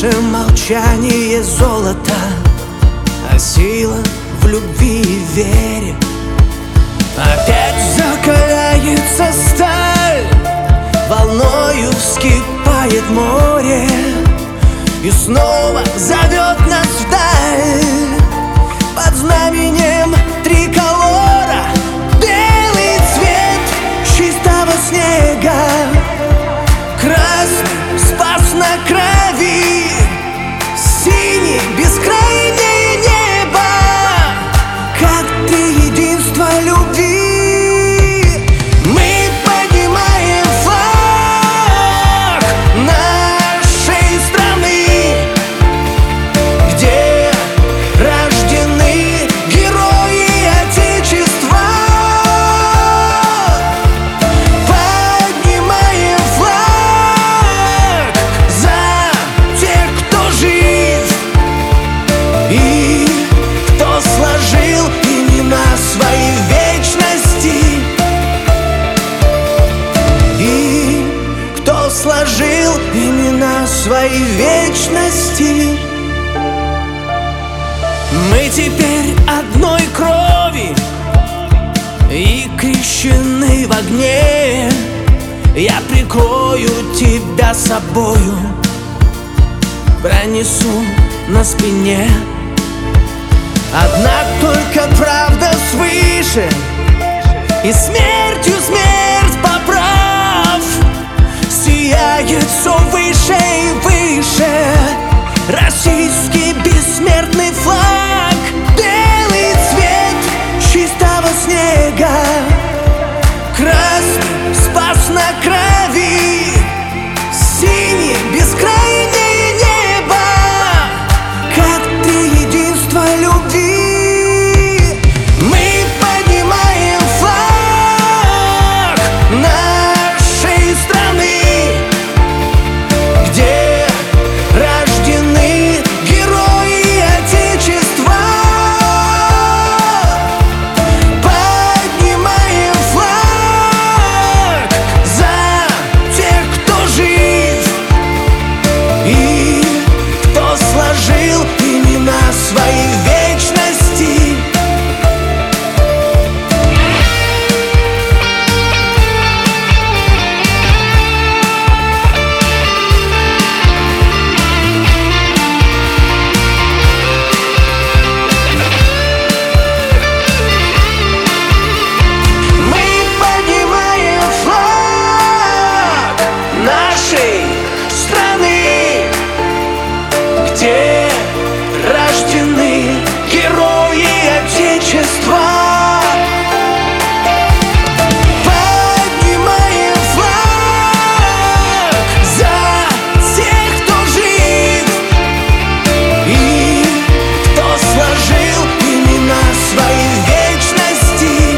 Наше молчание золото, а сила в любви и вере. Опять закаляется сталь, волною вскипает море, и снова зовет нас вдаль под знаменем триколора. Белый цвет чистого снега, красный спас на крови, синий бескрайнее небо, как ты единство любви. Мы поднимаем флаг нашей страны, где рождены герои Отечества. Поднимаем флаг за тех, кто жив и кто сложил имена свои в вечности, и кто сложил имена свои в вечности. Мы теперь одной крови и крещены в огне. Я прикрою тебя собою, пронесу на спине. Одна только правда свыше, и смертью смерть поправ, сияет все выше и выше российский бессмертный флаг. Белый цвет чистого снега, красный спас на крови, синий бескрайнее небо, как ты единство любви. Мы поднимаем флаг нашей страны, где рождены герои Отечества. Поднимаем флаг за тех, кто жив и кто сложил имена свои в вечности. Мы поднимаем флаг нашей страны, где рождены герои Отечества. Поднимаем флаг за тех, кто жив и кто сложил имена свои в вечности,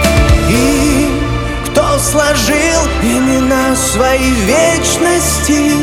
и кто сложил имена свои в вечности.